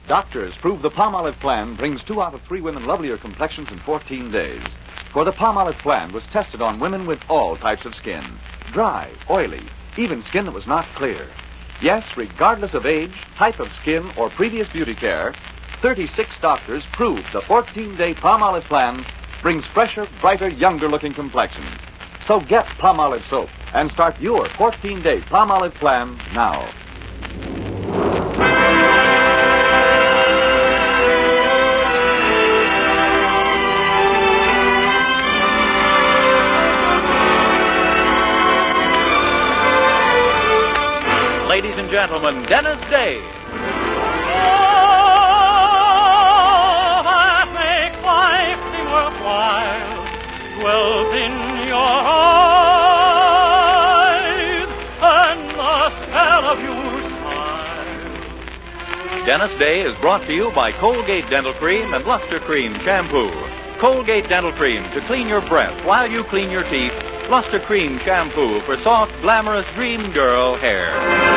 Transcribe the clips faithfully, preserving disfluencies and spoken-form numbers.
Doctors prove the Palmolive Plan brings two out of three women lovelier complexions in fourteen days. For the Palmolive Plan was tested on women with all types of skin. Dry, oily, even skin that was not clear. Yes, regardless of age, type of skin, or previous beauty care, thirty-six doctors proved the fourteen-day Palmolive Plan brings fresher, brighter, younger-looking complexions. So get Palmolive soap and start your fourteen-day Palmolive Plan now. Ladies and gentlemen, Dennis Day. Oh, that makes life seem worthwhile, dwells in your eyes, and the smell of your smile. Dennis Day is brought to you by Colgate Dental Cream and Luster Cream Shampoo. Colgate Dental Cream to clean your breath while you clean your teeth. Luster Cream Shampoo for soft, glamorous dream girl hair.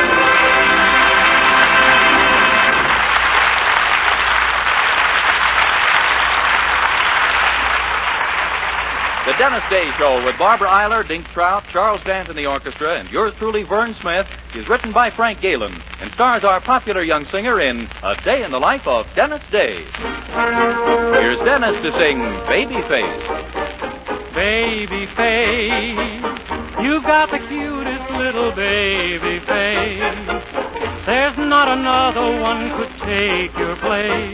The Dennis Day Show with Barbara Eiler, Dink Trout, Charles Dant in the orchestra, and yours truly, Vern Smith, is written by Frank Galen and stars our popular young singer in A Day in the Life of Dennis Day. Here's Dennis to sing Babyface. Babyface, you've got the cutest little baby face. There's not another one could take your place.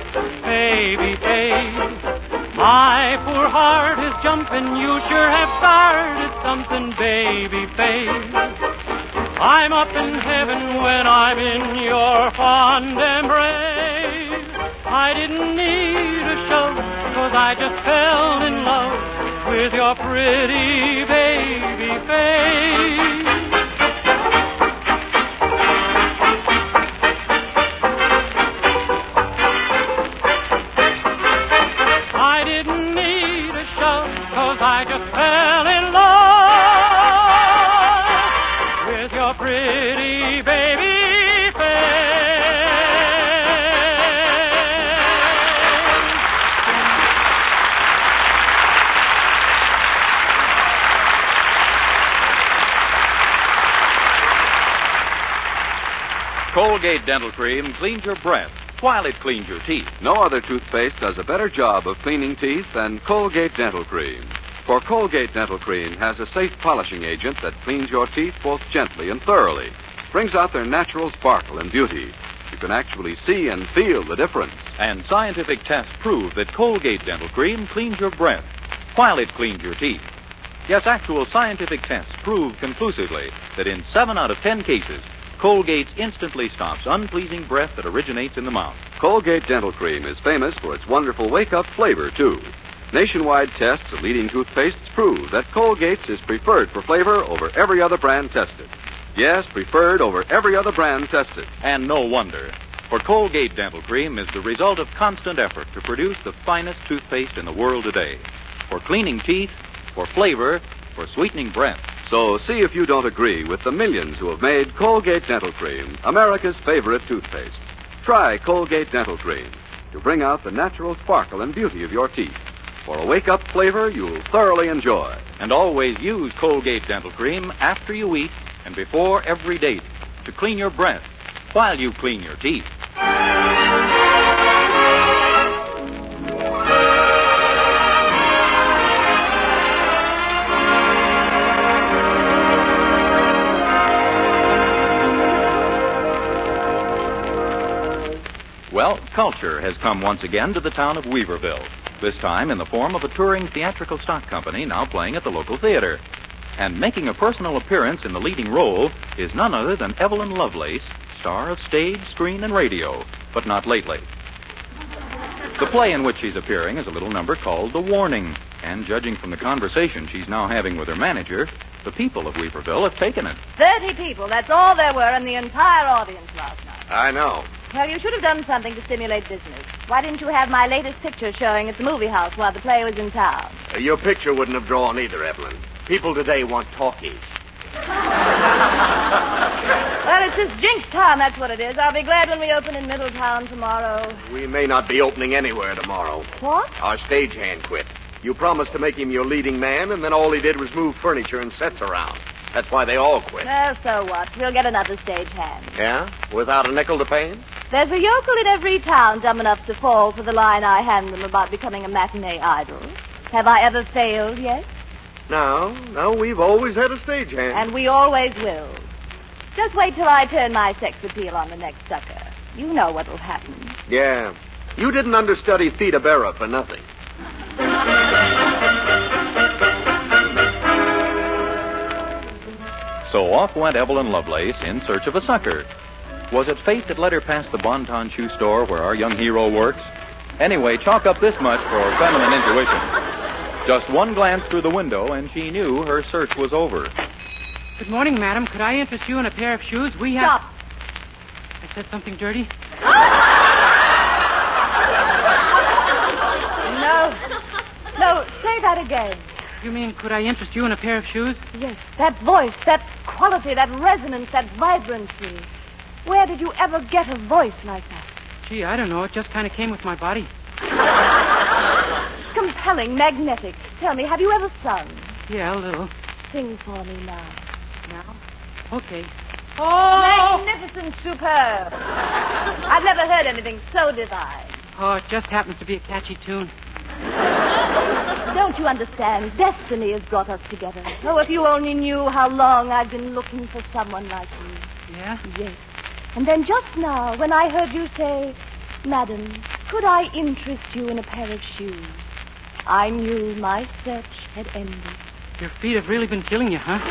Babyface, my poor heart is jumping, you sure have started something, babyface. I'm up in heaven when I'm in your fond embrace. I didn't need a show, 'cause I just fell in love with your pretty baby face. I didn't need a show, 'cause I just fell in love with your pretty baby face. Colgate Dental Cream cleans your breath while it cleans your teeth. No other toothpaste does a better job of cleaning teeth than Colgate Dental Cream. For Colgate Dental Cream has a safe polishing agent that cleans your teeth both gently and thoroughly, brings out their natural sparkle and beauty. You can actually see and feel the difference. And scientific tests prove that Colgate Dental Cream cleans your breath while it cleans your teeth. Yes, actual scientific tests prove conclusively that in seven out of ten cases, Colgate instantly stops unpleasing breath that originates in the mouth. Colgate Dental Cream is famous for its wonderful wake-up flavor, too. Nationwide tests of leading toothpastes prove that Colgate's is preferred for flavor over every other brand tested. Yes, preferred over every other brand tested. And no wonder, for Colgate Dental Cream is the result of constant effort to produce the finest toothpaste in the world today. For cleaning teeth, for flavor, for sweetening breath. So see if you don't agree with the millions who have made Colgate Dental Cream America's favorite toothpaste. Try Colgate Dental Cream to bring out the natural sparkle and beauty of your teeth. For a wake-up flavor you'll thoroughly enjoy. And always use Colgate Dental Cream after you eat and before every date to clean your breath while you clean your teeth. Well, culture has come once again to the town of Weaverville, this time in the form of a touring theatrical stock company now playing at the local theater. And making a personal appearance in the leading role is none other than Evelyn Lovelace, star of stage, screen, and radio, but not lately. The play in which she's appearing is a little number called The Warning, and judging from the conversation she's now having with her manager, the people of Weaverville have taken it. Thirty people, that's all there were in the entire audience last night. I know. Well, you should have done something to stimulate business. Why didn't you have my latest picture showing at the movie house while the play was in town? Uh, your picture wouldn't have drawn either, Evelyn. People today want talkies. Well, it's this jinx town, that's what it is. I'll be glad when we open in Middletown tomorrow. We may not be opening anywhere tomorrow. What? Our stagehand quit. You promised to make him your leading man, and then all he did was move furniture and sets around. That's why they all quit. Well, so what? We'll get another stagehand. Yeah? Without a nickel to pay him? There's a yokel in every town dumb enough to fall for the line I hand them about becoming a matinee idol. Have I ever failed yet? No, no, we've always had a stagehand. And we always will. Just wait till I turn my sex appeal on the next sucker. You know what'll happen. Yeah. You didn't understudy Theta Berra for nothing. So off went Evelyn Lovelace in search of a sucker. Was it fate that led her past the Bon-Ton shoe store where our young hero works? Anyway, chalk up this much for feminine intuition. Just one glance through the window, and she knew her search was over. Good morning, madam. Could I interest you in a pair of shoes? We have... Stop. I said something dirty? No. No, say that again. You mean, could I interest you in a pair of shoes? Yes, that voice, that quality, that resonance, that vibrancy. Where did you ever get a voice like that? Gee, I don't know. It just kind of came with my body. Compelling, magnetic. Tell me, have you ever sung? Yeah, a little. Sing for me now. Now? Okay. Oh! Magnificent, superb. I've never heard anything so divine. Oh, it just happens to be a catchy tune. Don't you understand? Destiny has brought us together. Oh, if you only knew how long I've been looking for someone like you. Yeah? Yes. And then just now, when I heard you say, Madam, could I interest you in a pair of shoes? I knew my search had ended. Your feet have really been killing you, huh?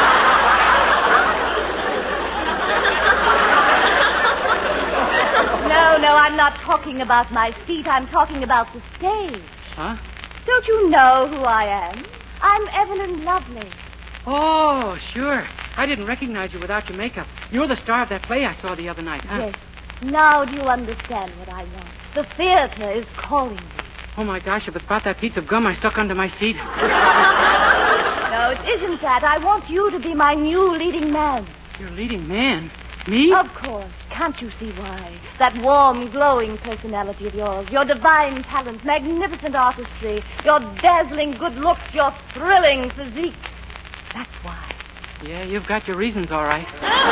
No, no, I'm not talking about my feet. I'm talking about the stage. Huh? Don't you know who I am? I'm Evelyn Lovelace. Oh, sure. I didn't recognize you without your makeup. You're the star of that play I saw the other night, huh? Yes. Now do you understand what I want? The theater is calling me. Oh, my gosh, if it's about that piece of gum I stuck under my seat. No, it isn't that. I want you to be my new leading man. Your leading man? Me? Of course. Can't you see why? That warm, glowing personality of yours, your divine talent, magnificent artistry, your dazzling good looks, your thrilling physique. That's why. Yeah, you've got your reasons, all right.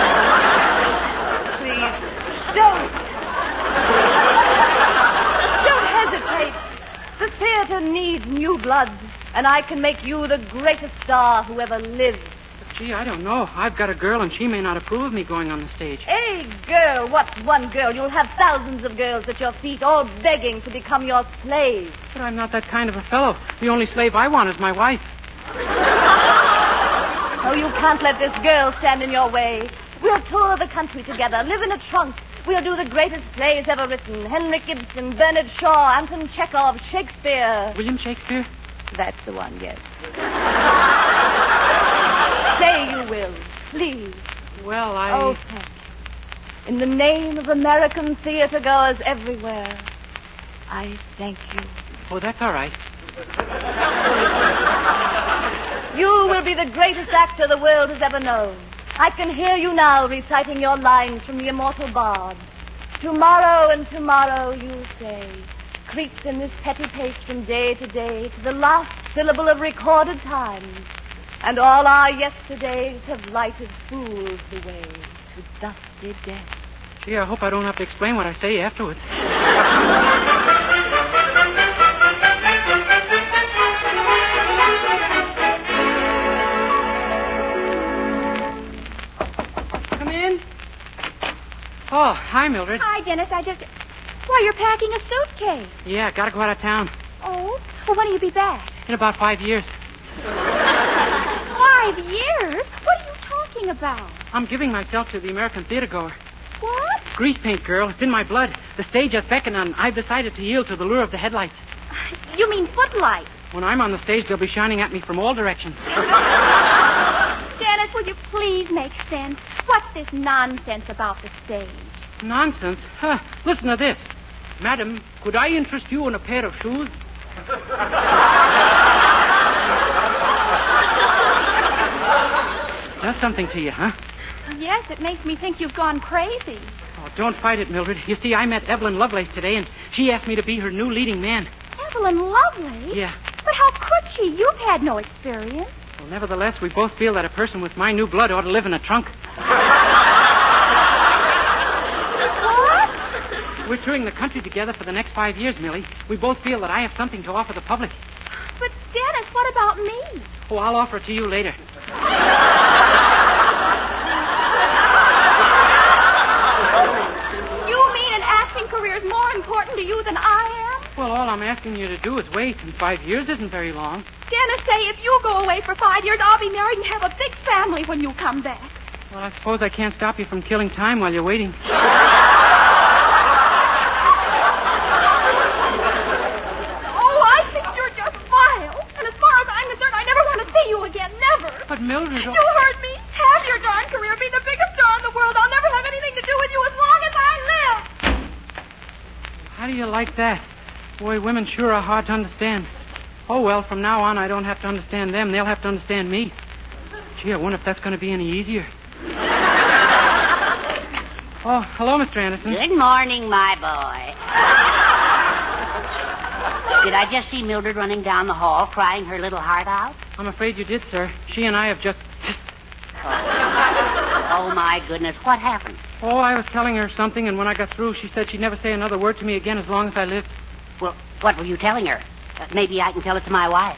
Please, don't. Don't hesitate. The theater needs new blood, and I can make you the greatest star who ever lived. But, gee, I don't know. I've got a girl, and she may not approve of me going on the stage. A girl? What's one girl? You'll have thousands of girls at your feet, all begging to become your slave. But I'm not that kind of a fellow. The only slave I want is my wife. Oh, you can't let this girl stand in your way. We'll tour the country together, live in a trunk. We'll do the greatest plays ever written. Henrik Ibsen, Bernard Shaw, Anton Chekhov, Shakespeare. William Shakespeare? That's the one, yes. Say you will, please. Well, I... Oh, thank you. In the name of American theater goers everywhere, I thank you. Oh, that's all right. You will be the greatest actor the world has ever known. I can hear you now reciting your lines from the immortal bard. Tomorrow and tomorrow, you say, creeps in this petty pace from day to day to the last syllable of recorded time. And all our yesterdays have lighted fools the way to dusty death. Gee, I hope I don't have to explain what I say afterwards. Oh, hi, Mildred. Hi, Dennis. I just... Why, you're packing a suitcase. Yeah, gotta go out of town. Oh? Well, when will you be back? In about five years. Five years? What are you talking about? I'm giving myself to the American theater goer. What? Grease paint, girl. It's in my blood. The stage has beckoned, and I've decided to yield to the lure of the headlights. You mean footlights? When I'm on the stage, they'll be shining at me from all directions. Dennis, will you please make sense? What's this nonsense about the stage? Nonsense? Huh. Listen to this. Madam, could I interest you in a pair of shoes? Does something to you, huh? Yes, it makes me think you've gone crazy. Oh, don't fight it, Mildred. You see, I met Evelyn Lovelace today, and she asked me to be her new leading man. Evelyn Lovelace? Yeah. But how could she? You've had no experience. Well, nevertheless, we both feel that a person with my new blood ought to live in a trunk. What? We're touring the country together for the next five years, Millie. We both feel that I have something to offer the public. But, Dennis, what about me? Oh, I'll offer it to you later. You mean an acting career is more important to you than I am? Well, all I'm asking you to do is wait, and five years isn't very long. Dennis, say if you go away for five years, I'll be married and have a big family when you come back. Well, I suppose I can't stop you from killing time while you're waiting. But Mildred... You heard me. Have your darn career. Be the biggest star in the world. I'll never have anything to do with you as long as I live. How do you like that? Boy, women sure are hard to understand. Oh, well, from now on, I don't have to understand them. They'll have to understand me. Gee, I wonder if that's going to be any easier. Oh, hello, Mister Anderson. Good morning, my boy. Did I just see Mildred running down the hall crying her little heart out? I'm afraid you did, sir. She and I have just... Oh, my goodness. What happened? Oh, I was telling her something, and when I got through, she said she'd never say another word to me again as long as I lived. Well, what were you telling her? Uh, maybe I can tell it to my wife.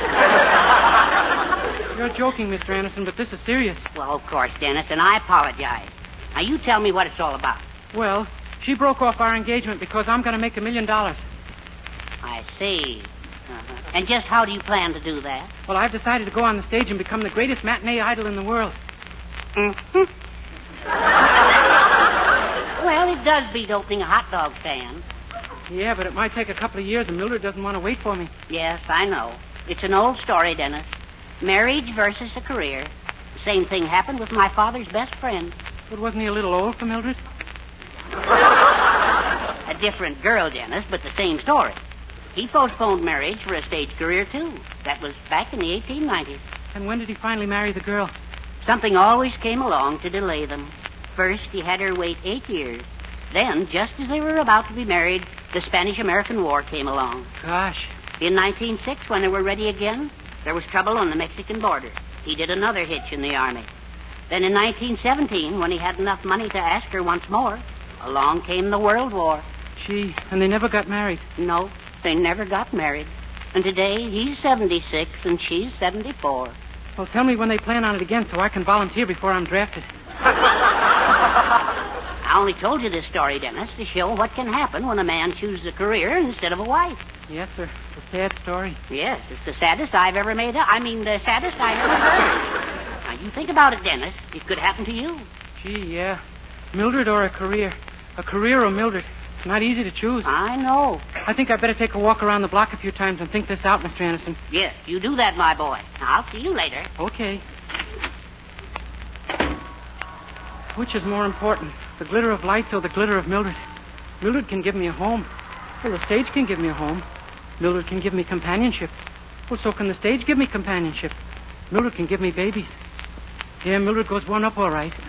You're joking, Mister Anderson, but this is serious. Well, of course, Dennis, and I apologize. Now, you tell me what it's all about. Well, she broke off our engagement because I'm going to make a million dollars. I see. Uh-huh. And just how do you plan to do that? Well, I've decided to go on the stage and become the greatest matinee idol in the world. Mm-hmm. Well, it does beat opening a hot dog stand. Yeah, but it might take a couple of years, and Mildred doesn't want to wait for me. Yes, I know. It's an old story, Dennis. Marriage versus a career. The same thing happened with my father's best friend. But wasn't he a little old for Mildred? A different girl, Dennis, but the same story. He postponed marriage for a stage career, too. That was back in the eighteen nineties. And when did he finally marry the girl? Something always came along to delay them. First, he had her wait eight years. Then, just as they were about to be married, the Spanish-American War came along. Gosh. In nineteen oh six, when they were ready again, there was trouble on the Mexican border. He did another hitch in the Army. Then in nineteen seventeen, when he had enough money to ask her once more, along came the World War. Gee, and they never got married. No, they never got married. And today, he's seventy-six and she's seventy-four. Well, tell me when they plan on it again so I can volunteer before I'm drafted. I only told you this story, Dennis, to show what can happen when a man chooses a career instead of a wife. Yes, sir. It's a sad story. Yes, it's the saddest I've ever made up. I mean, the saddest I've ever heard. Now, you think about it, Dennis. It could happen to you. Gee, yeah. Mildred or a career. A career or Mildred. It's not easy to choose. I know. I think I'd better take a walk around the block a few times and think this out, Mister Anderson. Yes, you do that, my boy. I'll see you later. Okay. Which is more important, the glitter of lights or the glitter of Mildred? Mildred can give me a home. Well, the stage can give me a home. Mildred can give me companionship. Well, so can the stage give me companionship. Mildred can give me babies. Yeah, Mildred goes one up all right.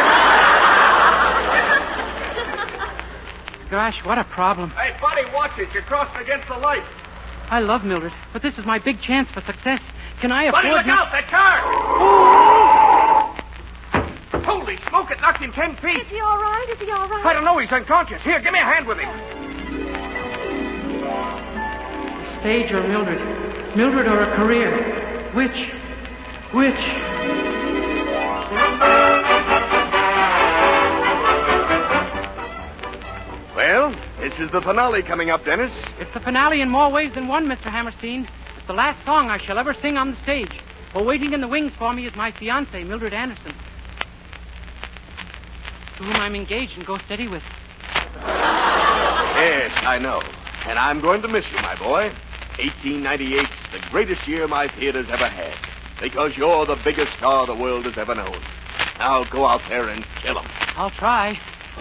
Gosh, what a problem. Hey, buddy, watch it. You're crossing against the light. I love Mildred, but this is my big chance for success. Can I afford... Buddy, look not... out! That car! Holy smoke, it knocked him ten feet. Is he all right? Is he all right? I don't know. He's unconscious. Here, give me a hand with him. Stage or Mildred? Mildred or a career? Which? Which? Well, this is the finale coming up, Dennis. It's the finale in more ways than one, Mister Hammerstein. It's the last song I shall ever sing on the stage. Well, waiting in the wings for me is my fiancée, Mildred Anderson, to whom I'm engaged and go steady with. Yes, I know. And I'm going to miss you, my boy. eighteen ninety-eight's the greatest year my theater's ever had. Because you're the biggest star the world has ever known. Now go out there and kill 'em. I'll try.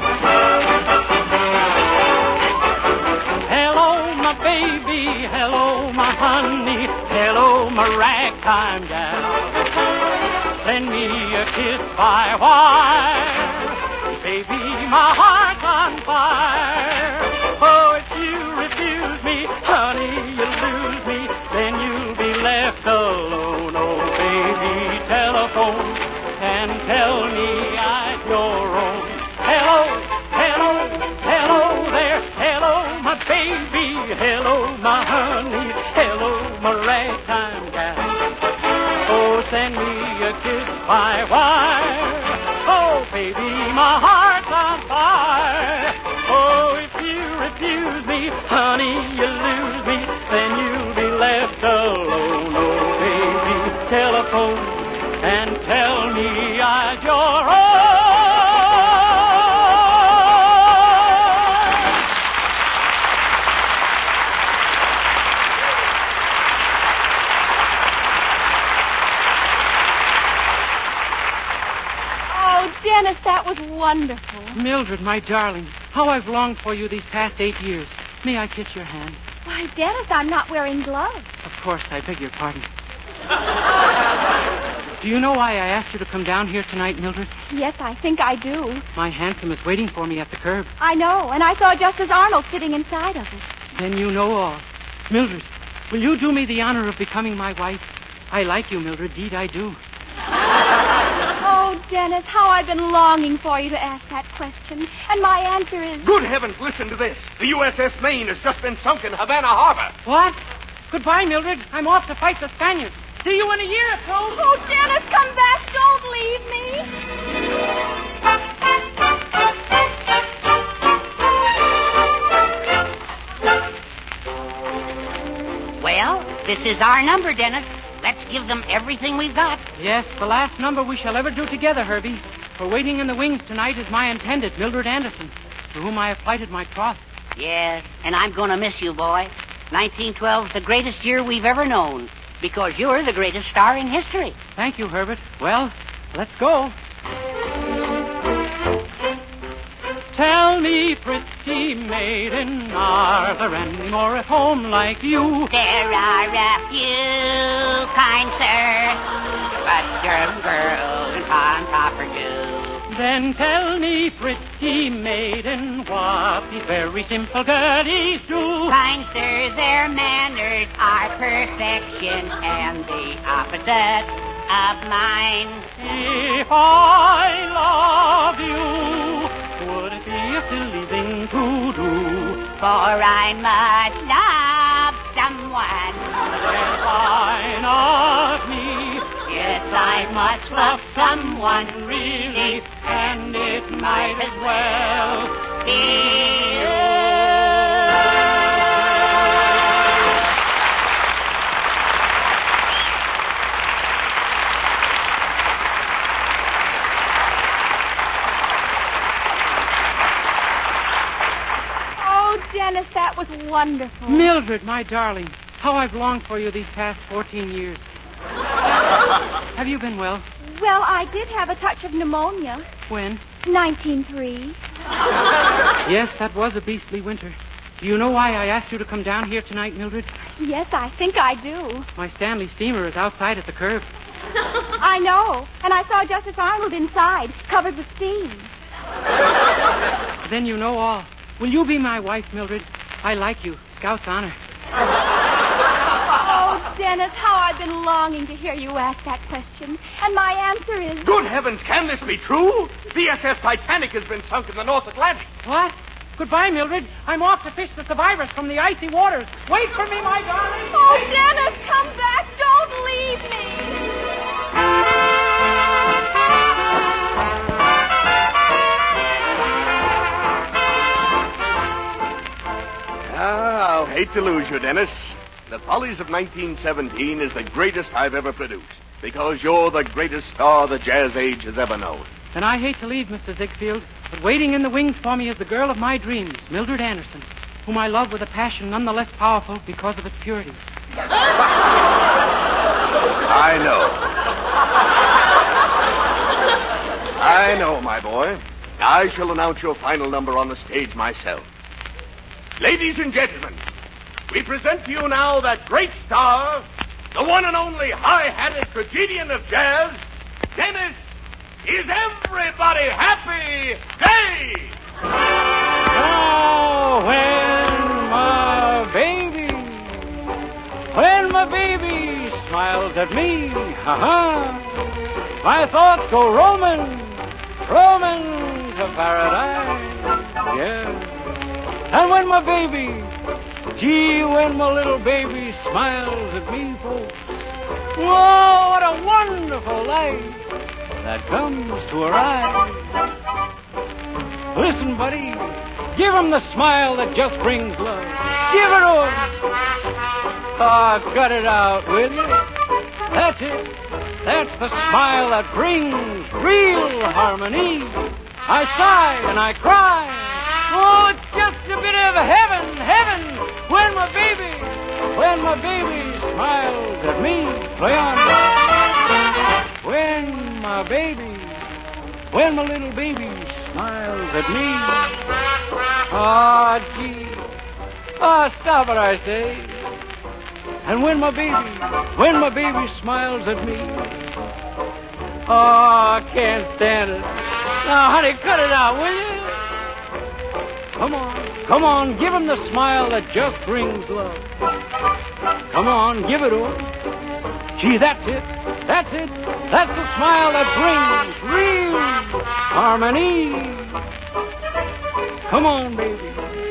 Hello, my baby. Hello, my honey. Hello, my ragtime gal. send me a kiss by wire. Baby, my heart's on fire. Oh, if you refuse me, honey, you'll lose me. Then you'll be left alone. Oh, baby, telephone and tell me I'm your own. Hello, hello, hello there. Hello, my baby. Hello, my honey. Hello, my ragtime gal. Oh, send me a kiss by wire. Oh, baby, my heart's on fire. Oh, if you refuse me, honey, you lose me. Then you'll be left alone. Oh, baby, telephone and tell me I'm your own. Dennis, that was wonderful. Mildred, my darling, how I've longed for you these past eight years. May I kiss your hand? Why, Dennis, I'm not wearing gloves. Of course, I beg your pardon. Do you know why I asked you to come down here tonight, Mildred? Yes, I think I do. My hansom is waiting for me at the curb. I know, and I saw Justice Arnold sitting inside of it. Then you know all. Mildred, will you do me the honor of becoming my wife? I like you, Mildred. Indeed, I do. Oh, Dennis, how I've been longing for you to ask that question. And my answer is... Good heavens, listen to this. The U S S Maine has just been sunk in Havana Harbor. What? Goodbye, Mildred. I'm off to fight the Spaniards. See you in a year or so. Oh, Dennis, come back. Don't leave me. Well, this is our number, Dennis. Let's give them everything we've got. Yes, the last number we shall ever do together, Herbie. For waiting in the wings tonight is my intended, Mildred Anderson, to whom I have plighted my troth. Yes, and I'm going to miss you, boy. nineteen twelve's the greatest year we've ever known, because you're the greatest star in history. Thank you, Herbert. Well, let's go. Tell me, pretty maiden, are there any more at home like you? There are a few, kind sir, but your girls and Tom Topper do. Then tell me, pretty maiden, what these very simple girlies do. Kind sir, their manners are perfection and the opposite of mine. If I love you, would it be a silly thing to do? For I must love someone. And why not me? Yes, I must love someone really, and it might as well be you. Dennis, that was wonderful. Mildred, my darling, how I've longed for you these past fourteen years. Have you been well? Well, I did have a touch of pneumonia. When? nineteen three. Yes, that was a beastly winter. Do you know why I asked you to come down here tonight, Mildred? Yes, I think I do. My Stanley steamer is outside at the curb. I know, and I saw Justice Arnold inside, covered with steam. Then you know all. Will you be my wife, Mildred? I like you. Scout's honor. Oh, Dennis, how I've been longing to hear you ask that question. And my answer is... Good heavens, can this be true? The S S Titanic has been sunk in the North Atlantic. What? Goodbye, Mildred. I'm off to fish the survivors from the icy waters. Wait for me, my darling. Oh, Dennis, come back. Don't leave me. Ah, I'll hate to lose you, Dennis. The Follies of nineteen seventeen is the greatest I've ever produced, because you're the greatest star the jazz age has ever known. Then I hate to leave, Mister Ziegfeld, but waiting in the wings for me is the girl of my dreams, Mildred Anderson, whom I love with a passion none the less powerful because of its purity. I know. I know, my boy. I shall announce your final number on the stage myself. Ladies and gentlemen, we present to you now that great star, the one and only high-hatted tragedian of jazz, Dennis, is everybody happy? Hey! Oh, when my baby, when my baby smiles at me, ha-ha, my thoughts go roaming, roaming to paradise, yeah. And when my baby, gee, when my little baby smiles at me, folks, whoa, what a wonderful light that comes to her eyes. Listen, buddy, give him the smile that just brings love. Give it to him. Ah, cut it out, will you? That's it. That's the smile that brings real harmony. I sigh and I cry. Oh, it's just a bit of heaven, heaven, when my baby, when my baby smiles at me. Play on. When my baby, when my little baby smiles at me. Ah, oh, gee. Ah, oh, stop it, I say. And when my baby, when my baby smiles at me. Oh, I can't stand it. Now, honey, cut it out, will you? Come on, come on, give him the smile that just brings love. Come on, give it to him. Gee, that's it, that's it. That's the smile that brings real harmony. Come on, baby.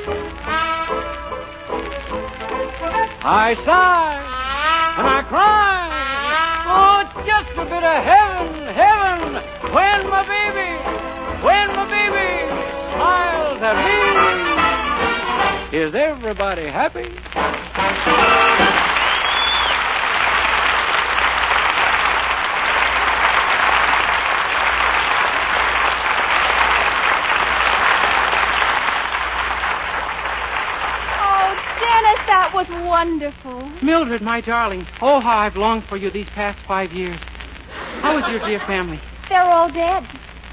I sigh and I cry. Oh, it's just a bit of heaven, heaven, when my baby, when my baby smiles at me. Is everybody happy? Oh, Dennis, that was wonderful. Mildred, my darling, oh, how I've longed for you these past five years. How is your dear family? They're all dead.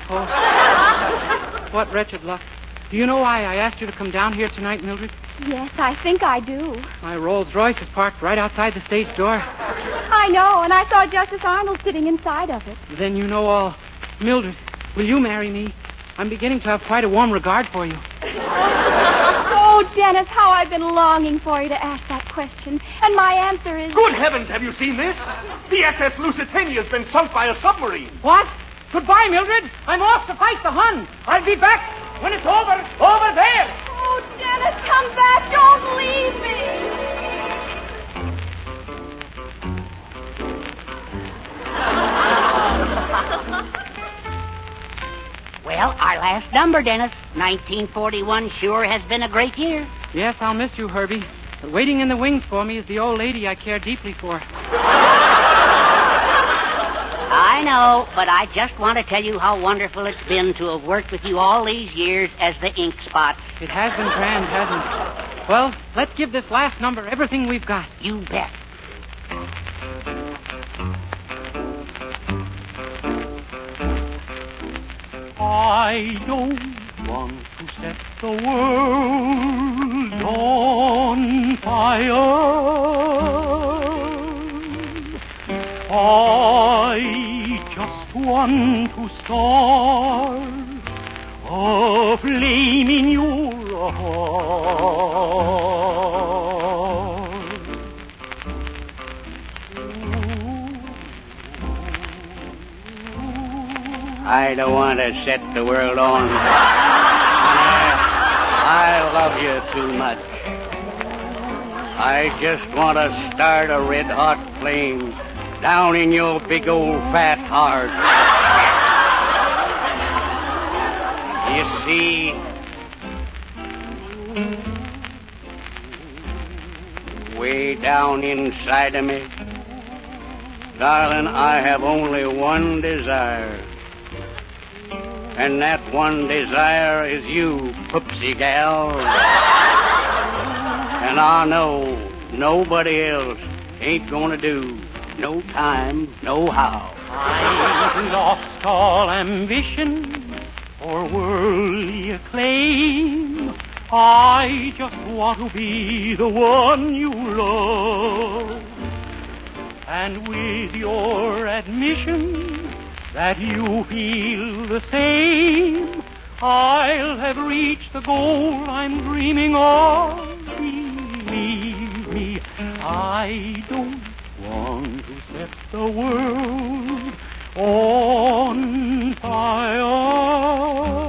Oh, what wretched luck. Do you know why I asked you to come down here tonight, Mildred? Yes, I think I do. My Rolls Royce is parked right outside the stage door. I know, and I saw Justice Arnold sitting inside of it. Then you know all. Mildred, will you marry me? I'm beginning to have quite a warm regard for you. Oh, Dennis, how I've been longing for you to ask that question. And my answer is... Good heavens, have you seen this? The S S Lusitania's been sunk by a submarine. What? Goodbye, Mildred. I'm off to fight the Hun. I'll be back when it's over, over there. Oh, Dennis, come back. Don't leave me. Well, our last number, Dennis. nineteen forty-one sure has been a great year. Yes, I'll miss you, Herbie. But waiting in the wings for me is the old lady I care deeply for. I know, but I just want to tell you how wonderful it's been to have worked with you all these years as the ink spots. It has been grand, hasn't it? Well, let's give this last number everything we've got. You bet. I don't want to set the world on fire. I just want to start a flame in your heart. I don't want to set the world on fire. I love you too much. I just want to start a red-hot flame down in your big old fat heart. You see, way down inside of me, darling, I have only one desire. And that one desire is you, Poopsie gal. And I know nobody else ain't gonna do. No time, no how. I've lost all ambition for worldly acclaim. I just want to be the one you love. And with your admission, that you feel the same. I'll have reached the goal I'm dreaming of. Believe me, I don't want to set the world on fire.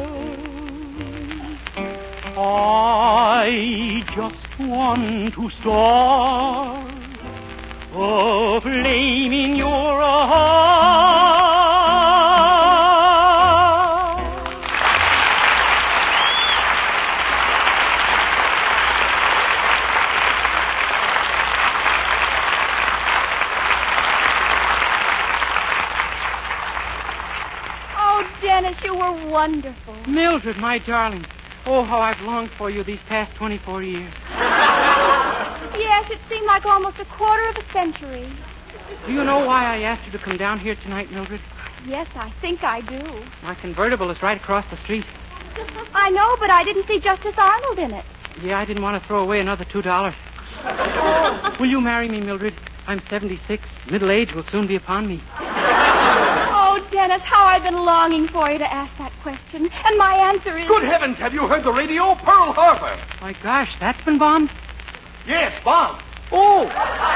I just want to start a flame in your heart. Oh, Dennis, you were wonderful. Mildred, my darling. Oh, how I've longed for you these past twenty-four years. Yes, it seemed like almost a quarter of a century. Do you know why I asked you to come down here tonight, Mildred? Yes, I think I do. My convertible is right across the street. I know, but I didn't see Justice Arnold in it. Yeah, I didn't want to throw away another two dollars. Will you marry me, Mildred? I'm seventy-six. Middle age will soon be upon me. Oh, Dennis, how I've been longing for you to ask that question. And my answer is... Good heavens, have you heard the radio? Pearl Harbor. My gosh, that's been bombed? Yes, bombed. Oh!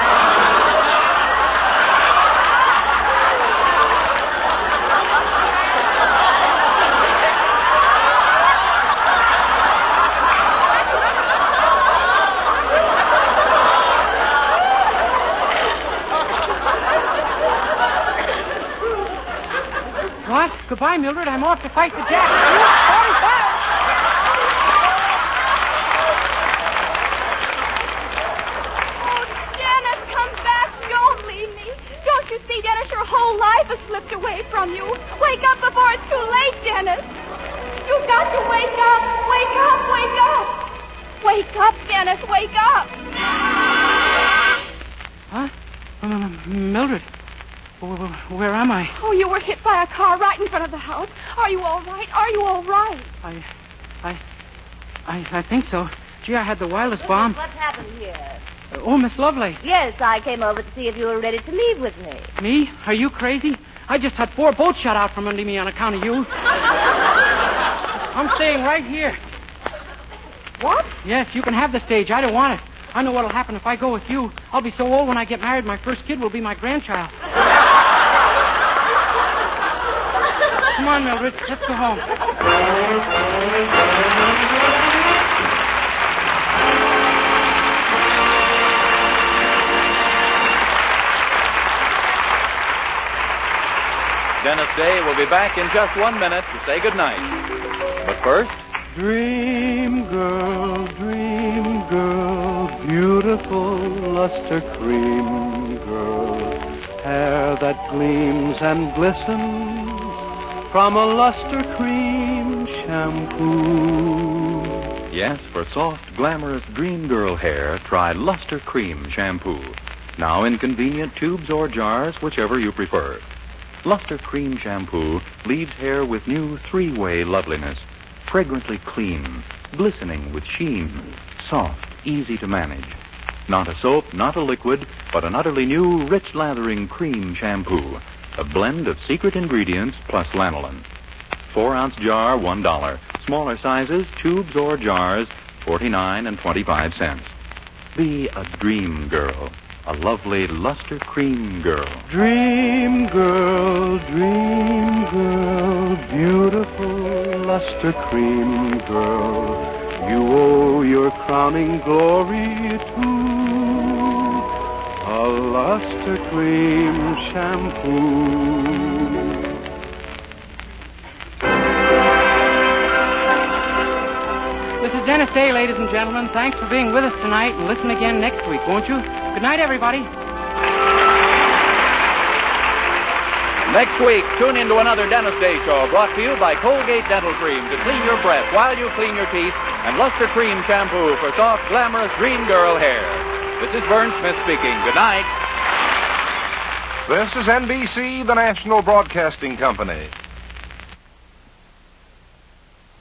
What? Goodbye, Mildred. I'm off to fight the Jack. forty-five! Oh, Dennis, come back. Don't leave me. Don't you see, Dennis, your whole life has slipped away from you. Wake up before it's too late, Dennis. You've got to wake up. Wake up, wake up. Wake up, Dennis, wake up. Huh? Um, Mildred. Where am I? Oh, you were hit by a car right in front of the house. Are you all right? Are you all right? I, I, I, I think so. Gee, I had the wildest bomb. What's happened here? Uh, oh, Miss Lovely. Yes, I came over to see if you were ready to leave with me. Me? Are you crazy? I just had four boats shot out from under me on account of you. I'm staying right here. What? Yes, you can have the stage. I don't want it. I know what'll happen if I go with you. I'll be so old when I get married, my first kid will be my grandchild. Come on, Mildred. Let's go home. Dennis Day will be back in just one minute to say goodnight. But first... Dream girl, dream girl, beautiful luster cream girl, hair that gleams and glistens from a luster cream shampoo. Yes, for soft, glamorous dream girl hair, try Luster Cream Shampoo. Now in convenient tubes or jars, whichever you prefer. Luster Cream Shampoo leaves hair with new three-way loveliness. Fragrantly clean, glistening with sheen, soft, easy to manage. Not a soap, not a liquid, but an utterly new, rich lathering cream shampoo. A blend of secret ingredients plus lanolin. Four-ounce jar, one dollar. Smaller sizes, tubes or jars, forty-nine and twenty-five cents. Be a dream girl, a lovely luster cream girl. Dream girl, dream girl, beautiful luster cream girl, you owe your crowning glory to a luster cream shampoo. This is Dennis Day, ladies and gentlemen. Thanks for being with us tonight, and listen again next week, won't you? Good night, everybody. Next week, tune into another Dennis Day Show brought to you by Colgate Dental Cream to clean your breath while you clean your teeth, and Luster Cream Shampoo for soft, glamorous dream girl hair. This is Vern Smith speaking. Good night. This is N B C, the national broadcasting company.